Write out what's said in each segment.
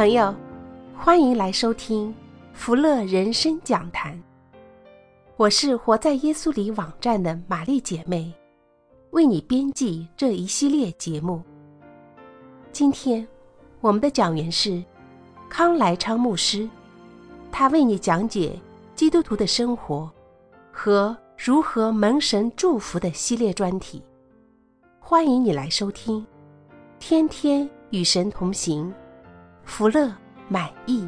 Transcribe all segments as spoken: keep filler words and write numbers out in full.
朋友，欢迎来收听福乐人生讲坛。我是活在耶稣里网站的玛丽姐妹，为你编辑这一系列节目。今天我们的讲员是康来昌牧师，他为你讲解基督徒的生活和如何蒙神祝福的系列专题。欢迎你来收听，天天与神同行，福乐满意。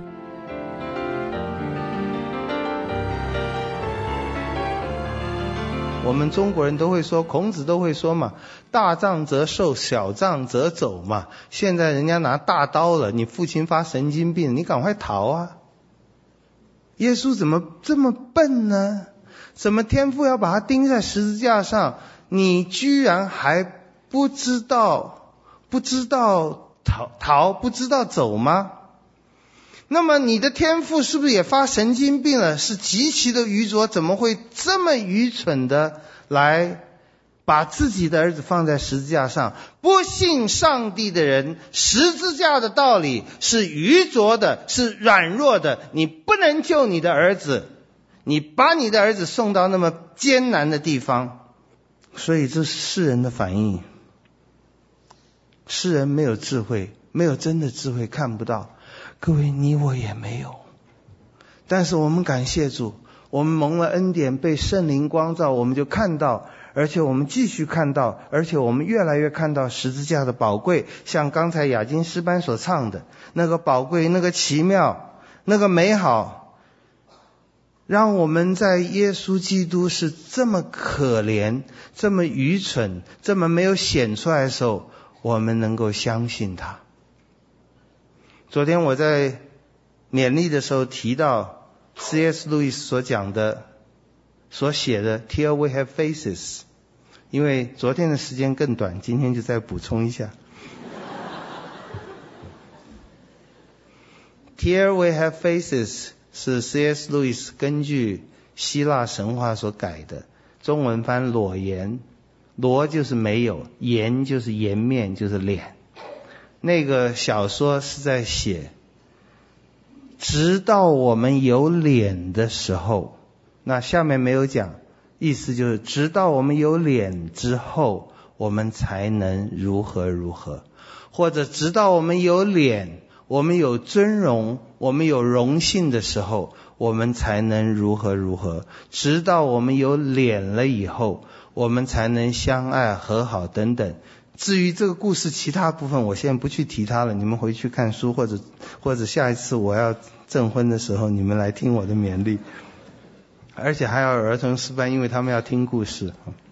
我们中国人都会说，孔子都会说嘛，大杖则受，小杖则走嘛。现在人家拿大刀了，你父亲发神经病，你赶快逃啊！耶稣怎么这么笨呢？怎么天父要把他钉在十字架上，你居然还不知道不知道逃逃不知道走吗？那么你的天父是不是也发神经病了？是极其的愚拙，怎么会这么愚蠢的来把自己的儿子放在十字架上？不信上帝的人，十字架的道理是愚拙的，是软弱的，你不能救你的儿子，你把你的儿子送到那么艰难的地方。所以这是世人的反应。世人没有智慧，没有真的智慧，看不到。各位，你我也没有，但是我们感谢主，我们蒙了恩典，被圣灵光照，我们就看到，而且我们继续看到，而且我们越来越看到十字架的宝贵，像刚才雅金诗班所唱的那个宝贵，那个奇妙，那个美好，让我们在耶稣基督是这么可怜，这么愚蠢，这么没有显出来的时候，我们能够相信他。昨天我在勉励的时候提到 C S 路易斯所讲的所写的 Till we have faces， 因为昨天的时间更短，今天就再补充一下。Till we have faces 是 C S 路易斯根据希腊神话所改的，中文翻裸颜，裸就是没有，颜就是颜面，就是脸。那个小说是在写，直到我们有脸的时候，那下面没有讲，意思就是直到我们有脸之后，我们才能如何如何，或者直到我们有脸，我们有尊荣，我们有荣幸的时候，我们才能如何如何，直到我们有脸了以后，我们才能相爱和好等等。至于这个故事其他部分，我现在不去提它了，你们回去看书，或者或者下一次我要证婚的时候，你们来听我的勉励。而且还要儿童诗班，因为他们要听故事。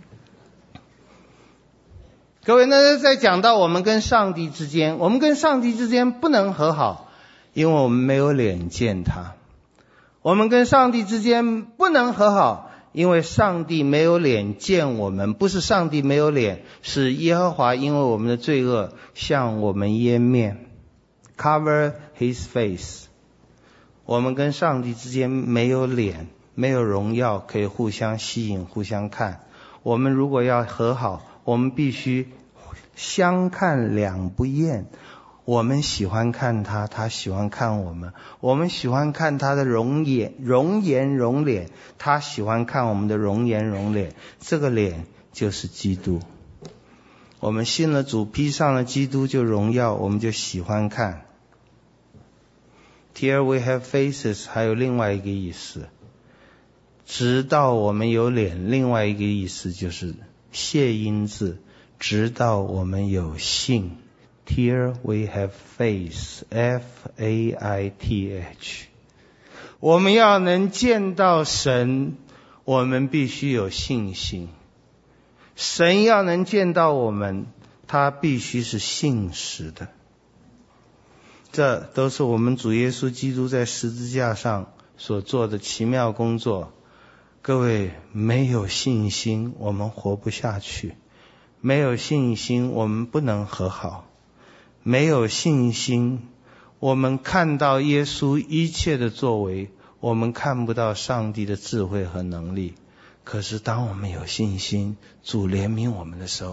各位，那再讲到我们跟上帝之间，我们跟上帝之间不能和好，因为我们没有脸见他。我们跟上帝之间不能和好，因为上帝没有脸见我们，不是上帝没有脸，是耶和华因为我们的罪恶向我们湮灭 cover his face。 我们跟上帝之间没有脸，没有荣耀可以互相吸引，互相看。我们如果要和好，我们必须相看两不厌。我们喜欢看他，他喜欢看我们。我们喜欢看他的容颜容颜容脸，他喜欢看我们的容颜容脸。这个脸就是基督。我们信了主，披上了基督，就荣耀，我们就喜欢看。Till we have faces 还有另外一个意思，直到我们有脸，另外一个意思就是谐音字，直到我们有信。Here we have faith, F A I T H。 我们要能见到神，我们必须有信心。神要能见到我们，他必须是信实的。这都是我们主耶稣基督在十字架上所做的奇妙工作。各位，没有信心我们活不下去，没有信心我们不能和好，没有信心我们看到耶稣一切的作为，我们看不到上帝的智慧和能力。可是当我们有信心，主怜悯我们的时候，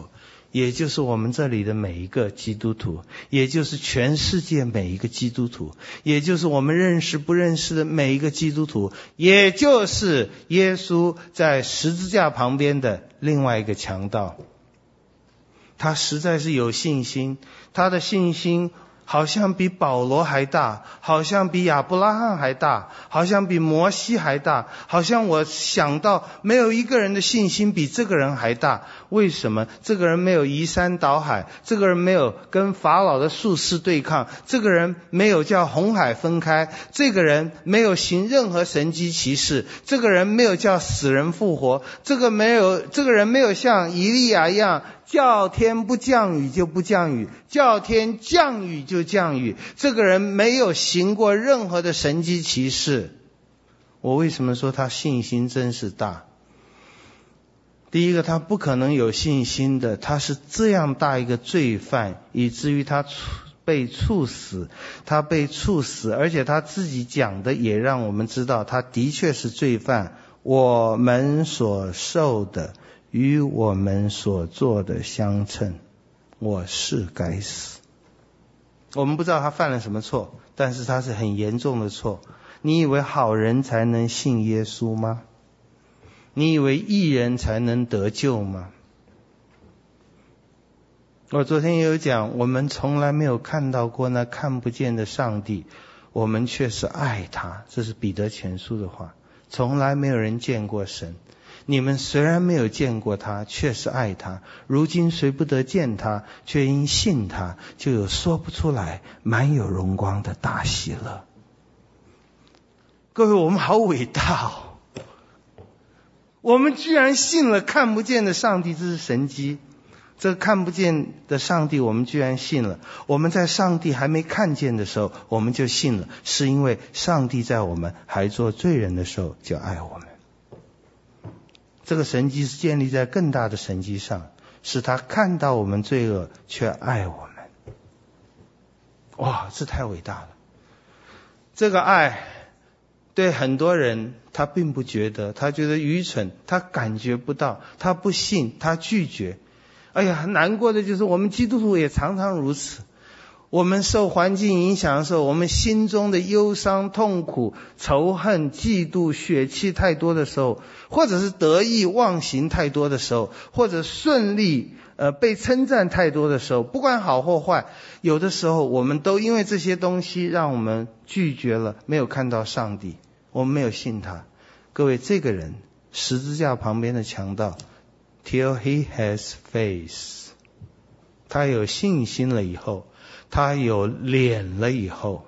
也就是我们这里的每一个基督徒，也就是全世界每一个基督徒，也就是我们认识不认识的每一个基督徒，也就是耶稣在十字架旁边的另外一个强盗。他实在是有信心，他的信心好像比保罗还大，好像比亚伯拉罕还大，好像比摩西还大，好像我想到没有一个人的信心比这个人还大。为什么？这个人没有移山倒海，这个人没有跟法老的术士对抗，这个人没有叫红海分开，这个人没有行任何神迹奇事，这个人没有叫死人复活，这个没有这个人没有像以利亚一样叫天不降雨就不降雨，叫天降雨就降雨，这个人没有行过任何的神迹奇事。我为什么说他信心真是大？第一个，他不可能有信心的，他是这样大一个罪犯，以至于他被处死，他被处死，而且他自己讲的也让我们知道他的确是罪犯。我们所受的与我们所做的相称，我是该死。我们不知道他犯了什么错，但是他是很严重的错。你以为好人才能信耶稣吗？你以为义人才能得救吗？我昨天也有讲，我们从来没有看到过那看不见的上帝，我们却是爱他。这是彼得前书的话，从来没有人见过神。你们虽然没有见过他，却是爱他。如今虽不得见他，却因信他，就有说不出来满有荣光的大喜乐。各位，我们好伟大哦！我们居然信了看不见的上帝，这是神迹。这个看不见的上帝我们居然信了。我们在上帝还没看见的时候我们就信了，是因为上帝在我们还做罪人的时候就爱我们。这个神迹是建立在更大的神迹上，是他看到我们罪恶却爱我们。哇，这太伟大了！这个爱对很多人他并不觉得，他觉得愚蠢，他感觉不到，他不信，他拒绝。哎呀，难过的就是我们基督徒也常常如此。我们受环境影响的时候，我们心中的忧伤、痛苦、仇恨、嫉妒、血气太多的时候，或者是得意忘形太多的时候，或者顺利呃被称赞太多的时候，不管好或坏，有的时候我们都因为这些东西让我们拒绝了，没有看到上帝，我们没有信他。各位，这个人十字架旁边的强盗 till he has faith， 他有信心了以后，他有脸了以后，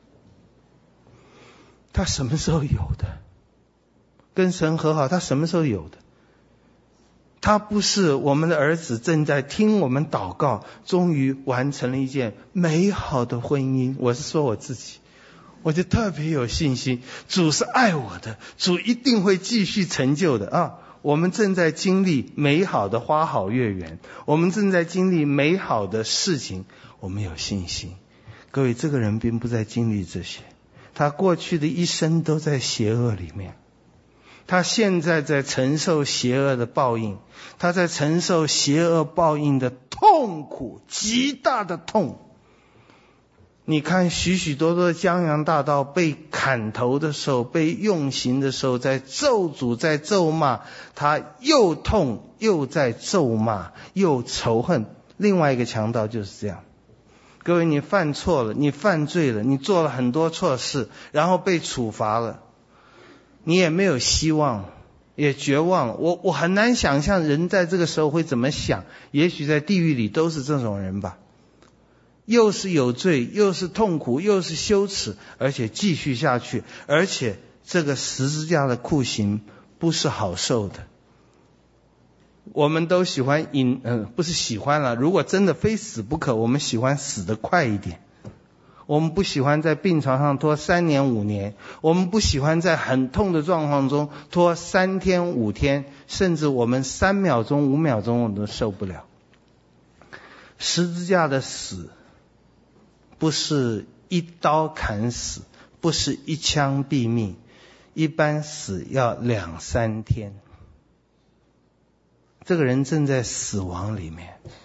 他什么时候有的？跟神和好，他什么时候有的？他不是我们的儿子正在听我们祷告，终于完成了一件美好的婚姻。我是说我自己，我就特别有信心，主是爱我的，主一定会继续成就的啊！我们正在经历美好的花好月圆，我们正在经历美好的事情，我们有信心。各位，这个人并不在经历这些，他过去的一生都在邪恶里面，他现在在承受邪恶的报应，他在承受邪恶报应的痛苦，极大的痛。你看许许多多的江洋大盗被砍头的时候，被用刑的时候，在咒诅，在咒骂，他又痛又在咒骂，又仇恨。另外一个强盗就是这样。各位，你犯错了，你犯罪了，你做了很多错事，然后被处罚了，你也没有希望，也绝望了。我我很难想象人在这个时候会怎么想，也许在地狱里都是这种人吧。又是有罪，又是痛苦，又是羞耻，而且继续下去，而且这个十字架的酷刑不是好受的。我们都喜欢引，嗯、呃，不是喜欢了，如果真的非死不可，我们喜欢死得快一点。我们不喜欢在病床上拖三年五年，我们不喜欢在很痛的状况中拖三天五天，甚至我们三秒钟五秒钟我们都受不了。十字架的死不是一刀砍死，不是一枪毙命，一般死要两三天。这个人正在死亡里面，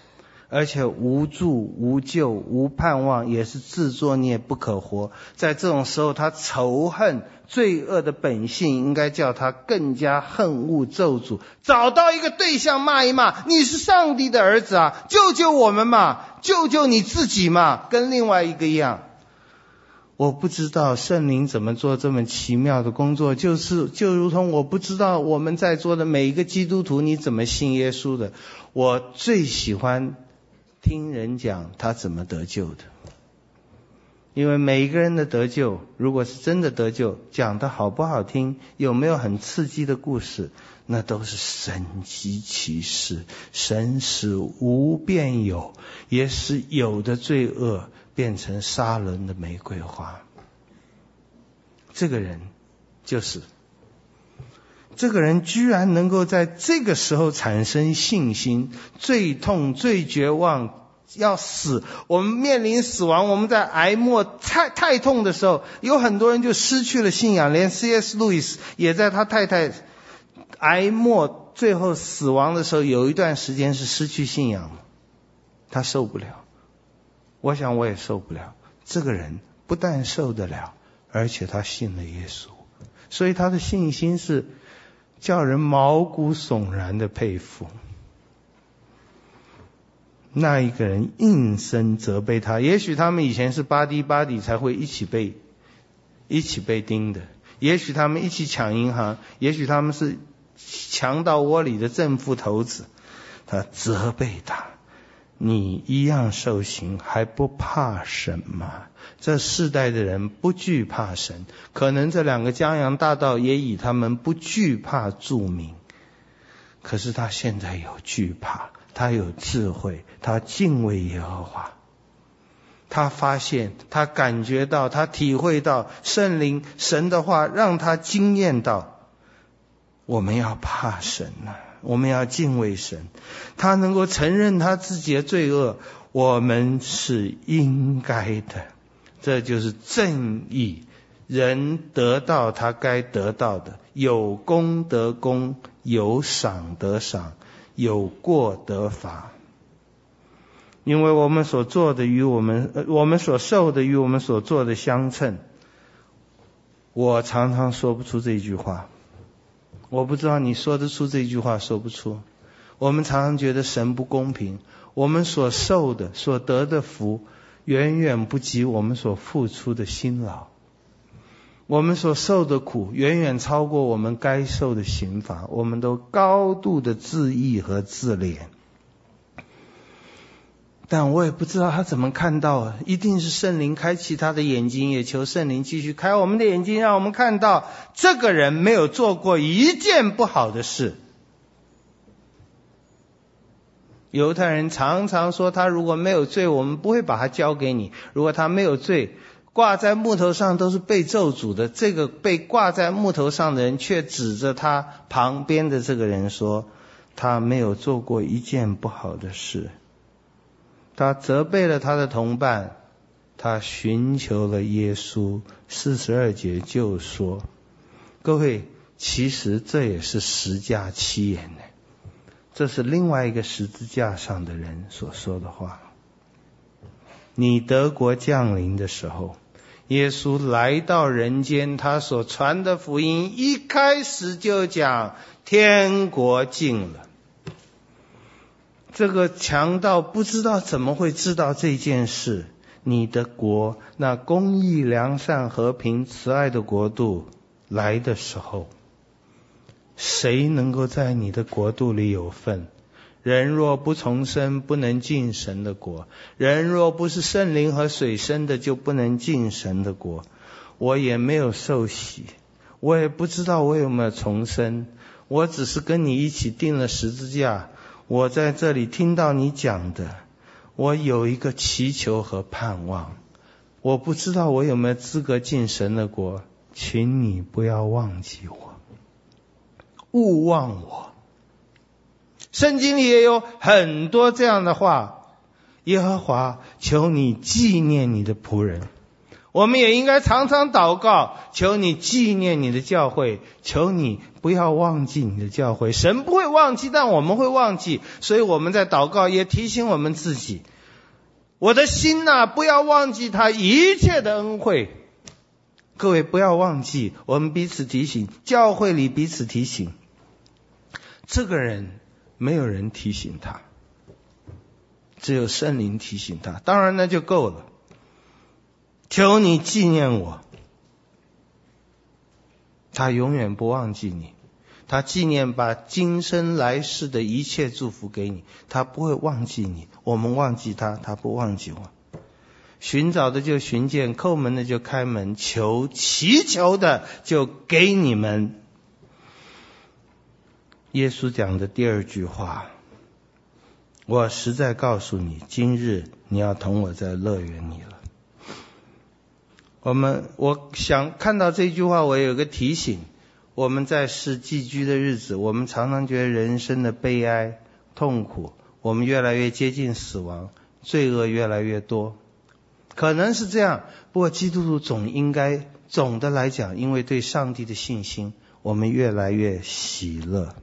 而且无助无救无盼望，也是自作孽不可活。在这种时候，他仇恨罪恶的本性应该叫他更加恨恶咒诅，找到一个对象骂一骂，你是上帝的儿子啊，救救我们嘛，救救你自己嘛，跟另外一个一样。我不知道圣灵怎么做这么奇妙的工作，就是就如同我不知道我们在座的每一个基督徒你怎么信耶稣的。我最喜欢听人讲他怎么得救的，因为每一个人的得救，如果是真的得救，讲的好不好听，有没有很刺激的故事，那都是神迹奇事。神使无变有，也使有的罪恶变成杀人的玫瑰花。这个人就是这个人居然能够在这个时候产生信心，最痛最绝望要死，我们面临死亡，我们在癌末太太痛的时候，有很多人就失去了信仰，连 C S 路易斯也在他太太癌末最后死亡的时候，有一段时间是失去信仰，他受不了。我想我也受不了。这个人不但受得了，而且他信了耶稣，所以他的信心是叫人毛骨悚然的佩服。那一个人应声责备他，也许他们以前是巴迪巴迪才会一起被一起被盯的，也许他们一起抢银行，也许他们是强盗窝里的正副头子。他责备他，你一样受刑，还不怕神吗？这世代的人不惧怕神，可能这两个江洋大盗也以他们不惧怕著名。可是他现在有惧怕，他有智慧，他敬畏耶和华。他发现，他感觉到，他体会到圣灵神的话，让他经验到，我们要怕神啊，我们要敬畏神。他能够承认他自己的罪恶，我们是应该的。这就是正义，人得到他该得到的，有功得功，有赏得赏，有过得罚。因为我们所做的与我们、呃、我们所受的与我们所做的相称。我常常说不出这句话，我不知道你说得出这句话说不出。我们常常觉得神不公平，我们所受的所得的福远远不及我们所付出的辛劳，我们所受的苦远远超过我们该受的刑罚，我们都高度的自义和自怜。但我也不知道他怎么看到，一定是圣灵开启他的眼睛，也求圣灵继续开我们的眼睛，让我们看到这个人没有做过一件不好的事。犹太人常常说，他如果没有罪，我们不会把他交给你。如果他没有罪，挂在木头上都是被咒诅的。这个被挂在木头上的人却指着他旁边的这个人说，他没有做过一件不好的事。他责备了他的同伴，他寻求了耶稣。四十二节就说，各位，其实这也是十架七言呢。这是另外一个十字架上的人所说的话。你得国降临的时候，耶稣来到人间，他所传的福音一开始就讲天国近了。这个强盗不知道怎么会知道这件事。你的国，那公义良善和平慈爱的国度来的时候，谁能够在你的国度里有份？人若不重生，不能进神的国。人若不是圣灵和水生的，就不能进神的国。我也没有受洗，我也不知道我有没有重生，我只是跟你一起钉了十字架。我在这里听到你讲的，我有一个祈求和盼望。我不知道我有没有资格进神的国，请你不要忘记我，勿忘我。圣经里也有很多这样的话，耶和华，求你纪念你的仆人。 我们也应该常常祷告，求你纪念你的教会，求你不要忘记你的教会。神不会忘记，但我们会忘记，所以我们在祷告也提醒我们自己，我的心啊，不要忘记他一切的恩惠。各位不要忘记，我们彼此提醒，教会里彼此提醒。这个人没有人提醒他，只有圣灵提醒他，当然那就够了。求你纪念我，他永远不忘记你，他纪念把今生来世的一切祝福给你，他不会忘记你。我们忘记他，他不忘记我。寻找的就寻见，叩门的就开门，求祈求的就给你们。耶稣讲的第二句话，我实在告诉你，今日你要同我在乐园里了。我们我想看到这句话，我有个提醒，我们在世寄居的日子，我们常常觉得人生的悲哀痛苦，我们越来越接近死亡，罪恶越来越多，可能是这样。不过基督徒总应该总的来讲，因为对上帝的信心，我们越来越喜乐。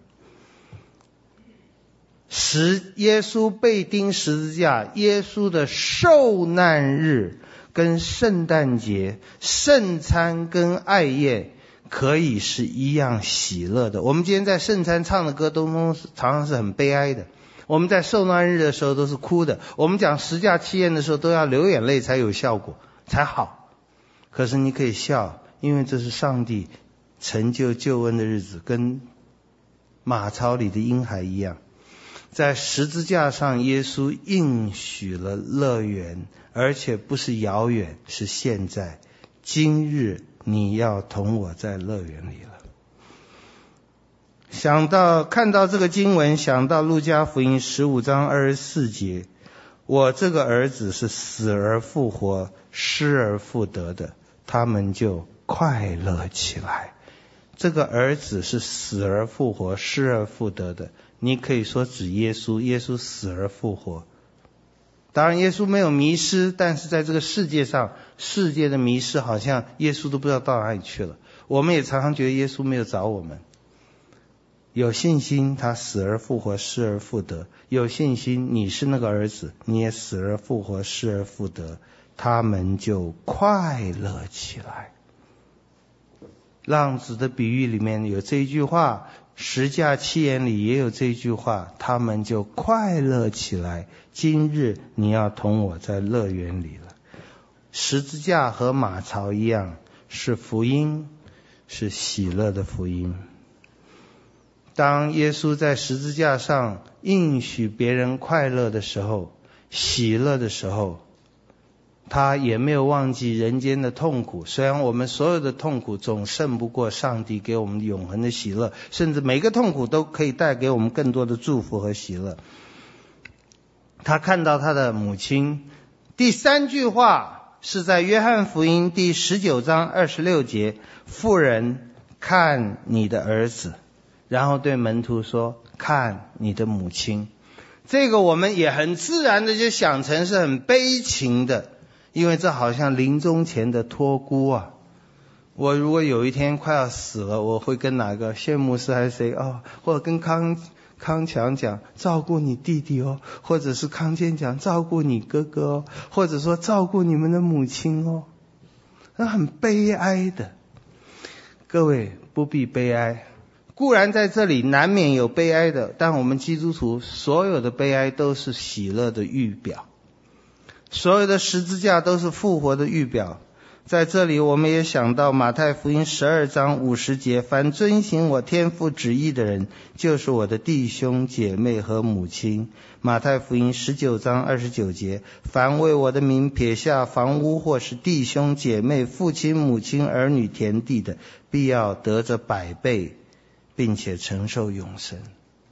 使耶稣被钉十字架，耶稣的受难日跟圣诞节、圣餐跟爱宴可以是一样喜乐的。我们今天在圣餐唱的歌都常常是很悲哀的，我们在受难日的时候都是哭的，我们讲十架七宴的时候都要流眼泪才有效果才好。可是你可以笑，因为这是上帝成就救恩的日子，跟马槽里的婴孩一样。在十字架上，耶稣应许了乐园，而且不是遥远，是现在。今日你要同我在乐园里了。想到看到这个经文，想到路加福音十五章二十四节，我这个儿子是死而复活，失而复得的，他们就快乐起来。这个儿子是死而复活，失而复得的，你可以说指耶稣，耶稣死而复活。当然耶稣没有迷失，但是在这个世界上，世界的迷失好像耶稣都不知道到哪里去了。我们也常常觉得耶稣没有找我们。有信心，他死而复活，失而复得。有信心，你是那个儿子，你也死而复活，失而复得，他们就快乐起来。浪子的比喻里面有这一句话，十架七言里也有这一句话，他们就快乐起来。今日你要同我在乐园里了。十字架和马槽一样，是福音，是喜乐的福音。当耶稣在十字架上应许别人快乐的时候，喜乐的时候，他也没有忘记人间的痛苦。虽然我们所有的痛苦总胜不过上帝给我们永恒的喜乐，甚至每个痛苦都可以带给我们更多的祝福和喜乐。他看到他的母亲，第三句话是在约翰福音第十九章二十六节，妇人，看你的儿子，然后对门徒说，看你的母亲。这个我们也很自然的就想成是很悲情的，因为这好像临终前的托孤啊。我如果有一天快要死了，我会跟哪个谢牧师还是谁哦，或者跟康康强讲照顾你弟弟哦，或者是康健讲照顾你哥哥哦，或者说照顾你们的母亲哦，那很悲哀的。各位不必悲哀，固然在这里难免有悲哀的，但我们基督徒所有的悲哀都是喜乐的预表，所有的十字架都是复活的预表。在这里我们也想到马太福音十二章五十节，凡遵行我天父旨意的人，就是我的弟兄姐妹和母亲。马太福音十九章二十九节，凡为我的名撇下房屋或是弟兄姐妹、父亲母亲、儿女田地的，必要得着百倍，并且承受永生。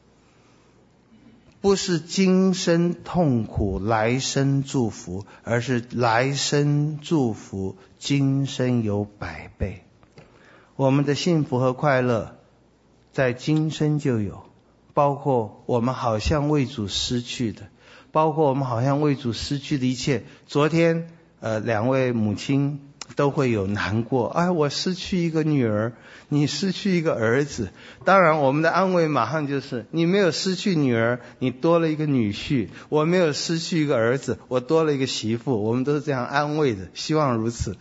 不是今生痛苦来生祝福，而是来生祝福今生有百倍。我们的幸福和快乐在今生就有，包括我们好像为主失去的，包括我们好像为主失去的一切。昨天呃，两位母亲都会有难过，哎，我失去一个女儿，你失去一个儿子。当然我们的安慰马上就是，你没有失去女儿，你多了一个女婿；我没有失去一个儿子，我多了一个媳妇。我们都是这样安慰的，希望如此。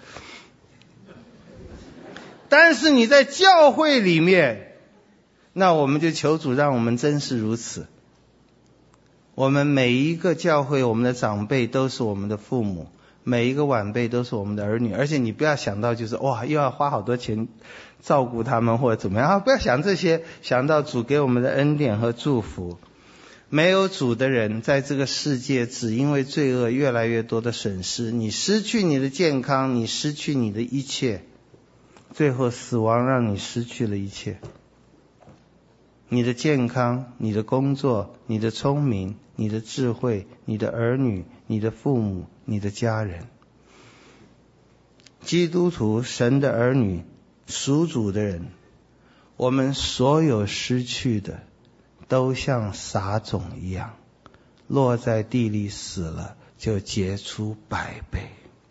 但是你在教会里面，那我们就求主让我们真是如此。我们每一个教会，我们的长辈都是我们的父母，每一个晚辈都是我们的儿女。而且你不要想到就是哇，又要花好多钱照顾他们或者怎么样，不要想这些，想到主给我们的恩典和祝福。没有主的人在这个世界，只因为罪恶越来越多的损失，你失去你的健康，你失去你的一切，最后死亡让你失去了一切。你的健康，你的工作，你的聪明，你的智慧，你的儿女，你的父母，你的家人。基督徒，神的儿女，属主的人，我们所有失去的都像撒种一样，落在地里死了，就结出百倍。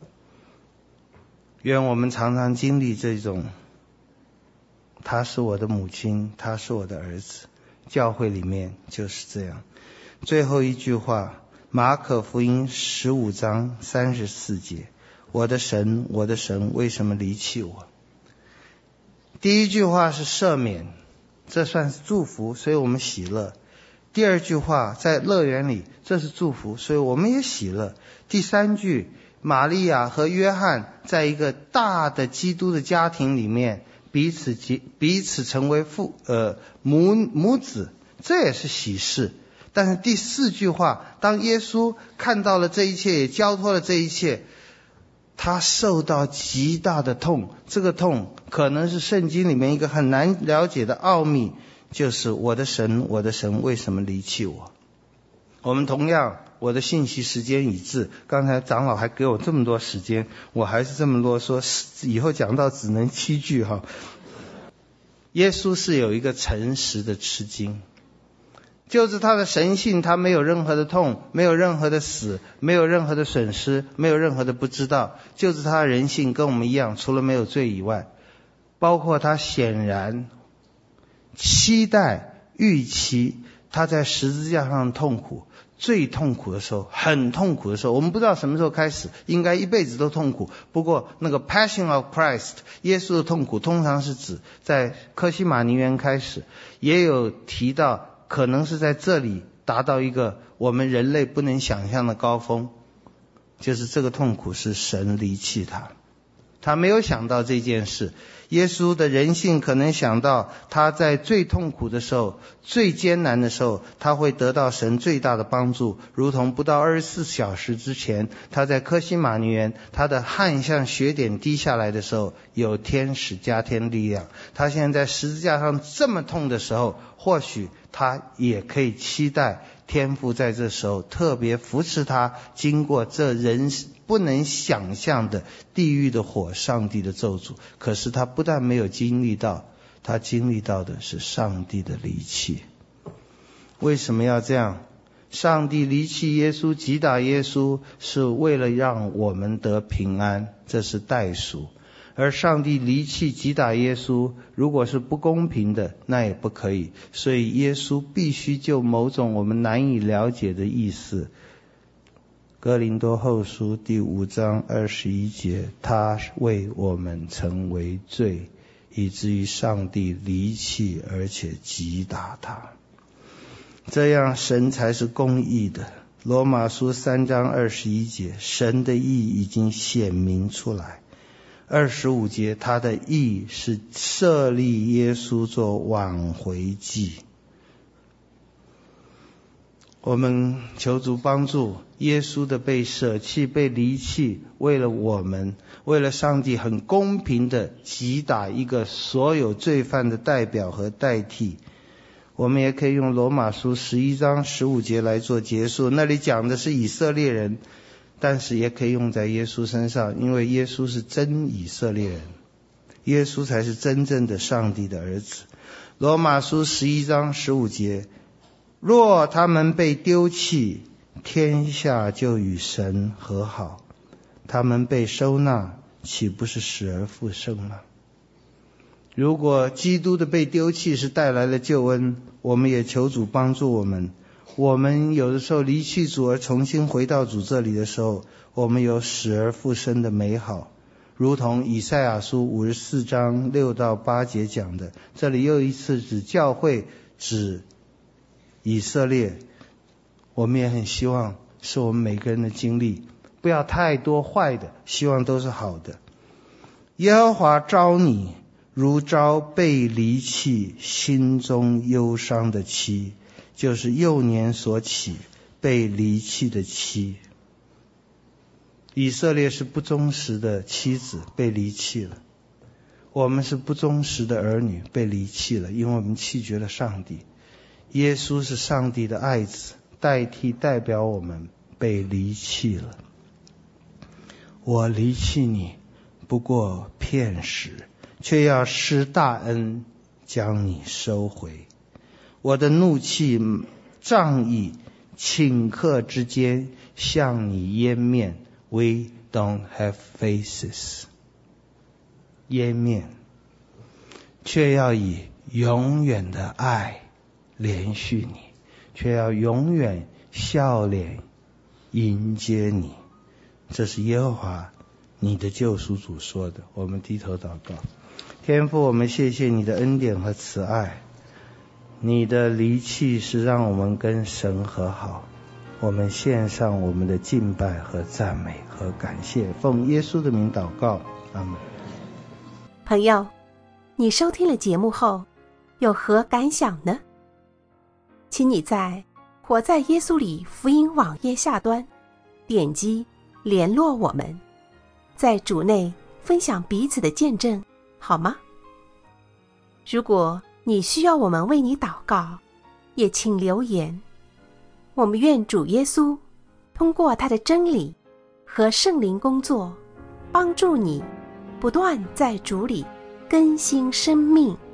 愿我们常常经历这种，他是我的母亲，他是我的儿子。教会里面就是这样。最后一句话，马可福音十五章三十四节，我的神，我的神，为什么离弃我？第一句话是赦免，这算是祝福，所以我们喜乐。第二句话，在乐园里，这是祝福，所以我们也喜乐。第三句，玛利亚和约翰在一个大的基督的家庭里面，彼此彼此成为父呃母母子，这也是喜事。但是第四句话，当耶稣看到了这一切，也交托了这一切，他受到极大的痛。这个痛可能是圣经里面一个很难了解的奥秘，就是我的神，我的神，为什么离弃我？我们同样，我的信息时间已至，刚才长老还给我这么多时间，我还是这么啰嗦，以后讲到只能七句哈。耶稣是有一个诚实的吃惊，就是他的神性，他没有任何的痛，没有任何的死，没有任何的损失，没有任何的不知道，就是他的人性跟我们一样，除了没有罪以外，包括他显然期待预期他在十字架上的痛苦，最痛苦的时候，很痛苦的时候，我们不知道什么时候开始，应该一辈子都痛苦。不过那个 Passion of Christ， 耶稣的痛苦通常是指在客西马尼园开始，也有提到可能是在这里达到一个我们人类不能想象的高峰，就是这个痛苦是神离弃他。他没有想到这件事，耶稣的人性可能想到他在最痛苦的时候，最艰难的时候，他会得到神最大的帮助，如同不到二十四小时之前，他在客西马尼园，他的汗像血点滴下来的时候，有天使加添力量。他现在在十字架上这么痛的时候，或许他也可以期待天父在这时候特别扶持他，经过这人不能想象的地狱的火，上帝的咒诅。可是他不但没有经历到，他经历到的是上帝的离弃。为什么要这样？上帝离弃耶稣，击打耶稣，是为了让我们得平安，这是代赎。而上帝离弃击打耶稣，如果是不公平的，那也不可以。所以耶稣必须就某种我们难以了解的意思，哥林多后书第五章二十一节，他为我们成为罪，以至于上帝离弃而且击打他，这样神才是公义的。罗马书三章二十一节，神的义已经显明出来。二十五节，他的义是设立耶稣做挽回祭。我们求主帮助，耶稣的被舍弃，被离弃，为了我们，为了上帝很公平的击打一个所有罪犯的代表和代替。我们也可以用罗马书十一章十五节来做结束，那里讲的是以色列人，但是也可以用在耶稣身上，因为耶稣是真以色列人，耶稣才是真正的上帝的儿子。罗马书十一章十五节，若他们被丢弃，天下就与神和好；他们被收纳， 岂不是死而复生吗？如果基督的被丢弃是带来了救恩，我们也求主帮助我们。我们有的时候离弃主而重新回到主这里的时候，我们有死而复生的美好，如同以赛亚书五十四章六到八节讲的。这里又一次指教会，指以色列。我们也很希望是我们每个人的经历，不要太多坏的，希望都是好的。耶和华召你，如召被离弃心中忧伤的妻，就是幼年所起被离弃的妻。以色列是不忠实的妻子，被离弃了。我们是不忠实的儿女，被离弃了，因为我们弃绝了上帝。耶稣是上帝的爱子，代替代表我们被离弃了。我离弃你不过片时，却要施大恩将你收回。我的怒气仗义顷刻之间向你湮灭。 We don't have faces， 湮灭，却要以永远的爱连续你，却要永远笑脸迎接你。这是耶和华你的救赎主说的。我们低头祷告。天父，我们谢谢你的恩典和慈爱，你的离弃是让我们跟神和好。我们献上我们的敬拜和赞美和感谢，奉耶稣的名祷告，阿们。 朋友，你收听了节目后有何感想呢？请你在活在耶稣里福音网页下端点击联络我们，在主内分享彼此的见证，好吗？如果你需要我们为你祷告，也请留言。我们愿主耶稣通过他的真理和圣灵工作，帮助你不断在主里更新生命。